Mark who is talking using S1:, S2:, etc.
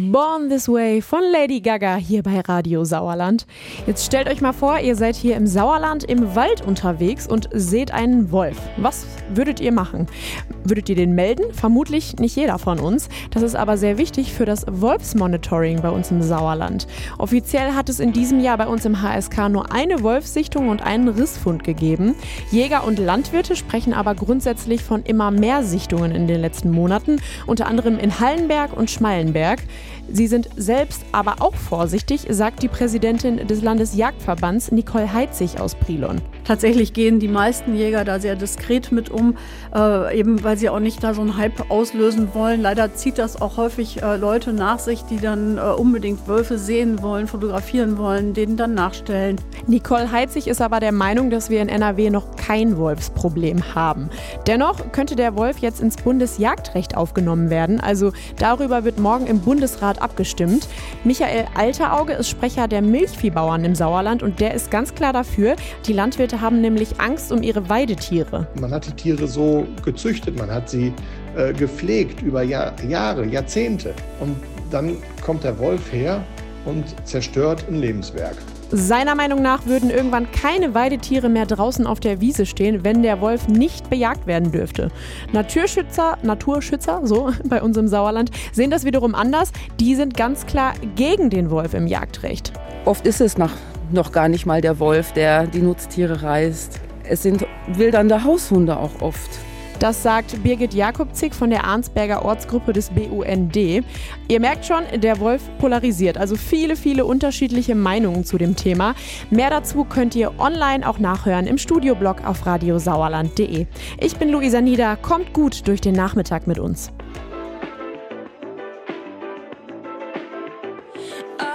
S1: Born This Way von Lady Gaga hier bei Radio Sauerland. Jetzt stellt euch mal vor, ihr seid hier im Sauerland im Wald unterwegs und seht einen Wolf. Was würdet ihr machen? Würdet ihr den melden? Vermutlich nicht jeder von uns. Das ist aber sehr wichtig für das Wolfsmonitoring bei uns im Sauerland. Offiziell hat es in diesem Jahr bei uns im HSK nur eine Wolfssichtung und einen Rissfund gegeben. Jäger und Landwirte sprechen aber grundsätzlich von immer mehr Sichtungen in den letzten Monaten, unter anderem in Hallenberg und Schmallenberg. Sie sind selbst aber auch vorsichtig, sagt die Präsidentin des Landesjagdverbands Nicole Heitzig aus Brilon.
S2: Tatsächlich gehen die meisten Jäger da sehr diskret mit um, eben weil sie auch nicht da so einen Hype auslösen wollen. Leider zieht das auch häufig Leute nach sich, die dann unbedingt Wölfe sehen wollen, fotografieren wollen, denen dann nachstellen.
S1: Nicole Heitzig ist aber der Meinung, dass wir in NRW noch kein Wolfsproblem haben. Dennoch könnte der Wolf jetzt ins Bundesjagdrecht aufgenommen werden. Also darüber wird morgen im Bundesrat abgestimmt. Michael Alterauge ist Sprecher der Milchviehbauern im Sauerland und der ist ganz klar dafür. Die Landwirte haben nämlich Angst um ihre Weidetiere.
S3: Man hat die Tiere so gezüchtet, man hat sie gepflegt über Jahre, Jahrzehnte. Und dann kommt der Wolf her und zerstört ein Lebenswerk.
S1: Seiner Meinung nach würden irgendwann keine Weidetiere mehr draußen auf der Wiese stehen, wenn der Wolf nicht bejagt werden dürfte. Naturschützer, so bei uns im Sauerland, sehen das wiederum anders. Die sind ganz klar gegen den Wolf im Jagdrecht.
S4: Oft ist es noch gar nicht mal der Wolf, der die Nutztiere reißt. Es sind wildernde Haushunde auch oft.
S1: Das sagt Birgit Jakobzig von der Arnsberger Ortsgruppe des BUND. Ihr merkt schon, der Wolf polarisiert, also viele unterschiedliche Meinungen zu dem Thema. Mehr dazu könnt ihr online auch nachhören im Studioblog auf radiosauerland.de. Ich bin Luisa Nieder, kommt gut durch den Nachmittag mit uns.